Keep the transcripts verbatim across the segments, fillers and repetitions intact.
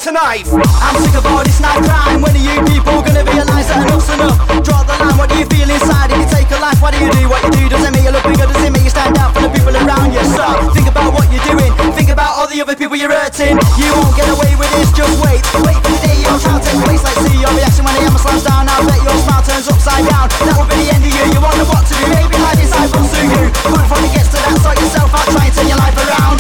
tonight. I'm sick of all this night crime. When are you people gonna realise that enough's enough? Draw the line, what do you feel inside? If you take a life, what do you do? What you do doesn't make you look bigger, doesn't make you stand out for the people around you. So think about what you're doing, think about all the other people you're hurting. You won't get away with this, just wait. Wait for the day your trial takes place. Like see your reaction when the hammer slams down. I bet your smile turns upside down. That will be the end of you, you wonder what to do. Maybe life inside will suit you. But before it gets to that, sort yourself out, try and turn your life around.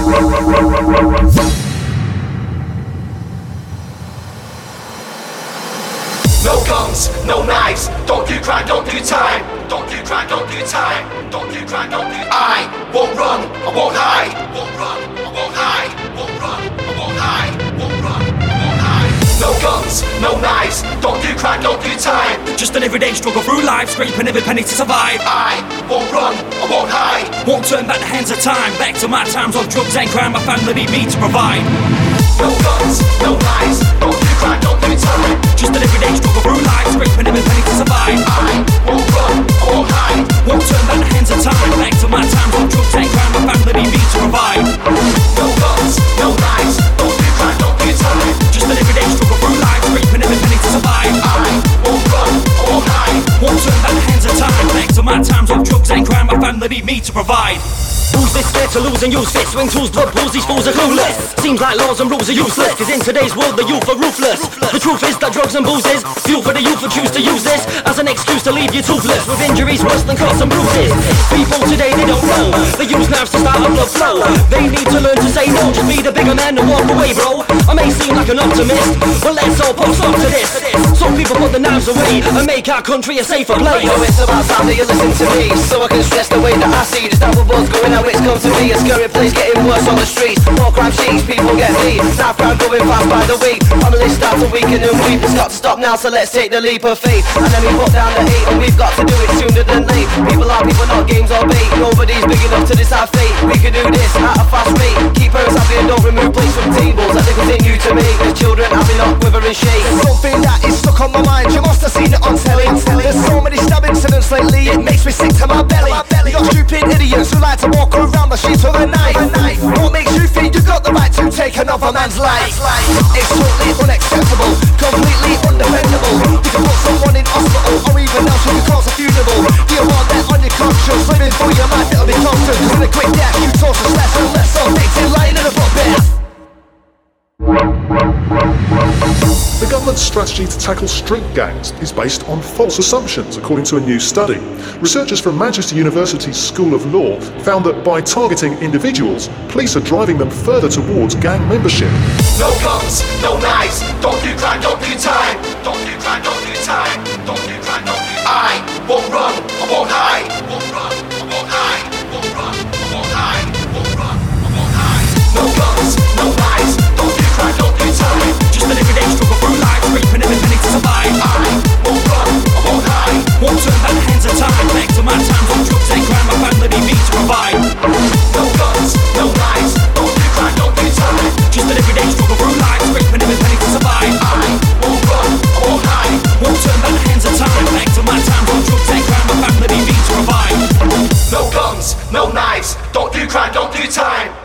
No guns, no knives, don't do crime, don't do time. Don't do crime, don't do time. Don't do crime, don't do I won't run, I won't hide. Won't run, I won't hide. Won't run, I won't hide. Won't run, I won't hide. No guns, no knives, don't do crime, don't do time. Just an everyday struggle through life, scraping every penny to survive. I won't run, I won't hide. Won't turn back the hands of time. Back to my times of drugs and crime, my family need me to provide. No guns, no knives, don't do crime, don't do time. Just an everyday struggle through life, scraping every penny to survive. I won't run, I won't hide. Won't turn back the hands of time. Back to my times of drugs and crime, my family need me to provide. No guns, no knives, don't do crime, don't do time. Just an everyday struggle through life, scraping every penny to survive. I won't run, I won't hide. Won't turn back the hands of time. Back to my times of drugs and crime, my family need me to provide. Who's this scared to lose and use fists? Swing tools, blood pools, these fools are clueless. Seems like laws and rules are useless, cause in today's world the youth are ruthless. The truth is that drugs and booze is fuel for the youth who choose to use this as an excuse to leave you toothless, with injuries worse than cuts and bruises. People today, they don't know, they use knives to start a blood flow. They need to learn to say no, just be the bigger man and walk away, bro. I may seem like an optimist, but let's all put stop to this. Some people put the knives away and make our country a safer place. Yo, it's about time that you listen to me, so I can stress the way that I see just how the world's going, how it's come to be. A scary place getting worse on the streets, more crime sheets, people get beat. Now crowd going fast by the week, families start to weaken and weep. It's got to stop now, so let's take the leap of faith. And then we put down the hate, and we've got to do it sooner than late. People are people, not games or bait. Nobody's big enough to decide fate. We can do this at a fast rate. Keep us happy and don't remove plates from tables as they continue to make the children happy, not quiver and shake. Something that is stuck on my mind, you must have seen it on telly. There's so many stab incidents lately, it makes me sick to my belly. You got stupid idiots who like to walk around the streets with a knife. What makes you think you got the right to take another man's life? It's totally unacceptable, completely undefendable. You can put someone in hospital or even else you can cause a funeral. Do you want that on your conscience? Living for your life, it'll be constant. Cause in a quick death, you toss us less and less. So victim lying in a bucket. The government's strategy to tackle street gangs is based on false assumptions, according to a new study. Researchers from Manchester University's School of Law found that by targeting individuals, police are driving them further towards gang membership. No guns, no knives, don't do crime, don't do time. Don't do crime, don't do time. Don't do crime, don't do I won't run, I won't hide. Won't run, I won't hide. Won't run, I won't hide. Won't run, I won't hide. No guns, no knives, don't do crime, don't do time. Just an everyday struggle through life, scraping every penny to survive. I won't run, I won't hide. Won't turn back the hands of time. Back to my times of drugs and crime, my family need me to provide. No guns, no knives, don't do crime, don't do time. Just an everyday struggle through life, scraping every penny to survive. I won't run, I won't hide. Won't turn back the hands of time. Back to my times of drugs and crime, my family need me to provide. No guns, no knives, don't do crime, don't do time.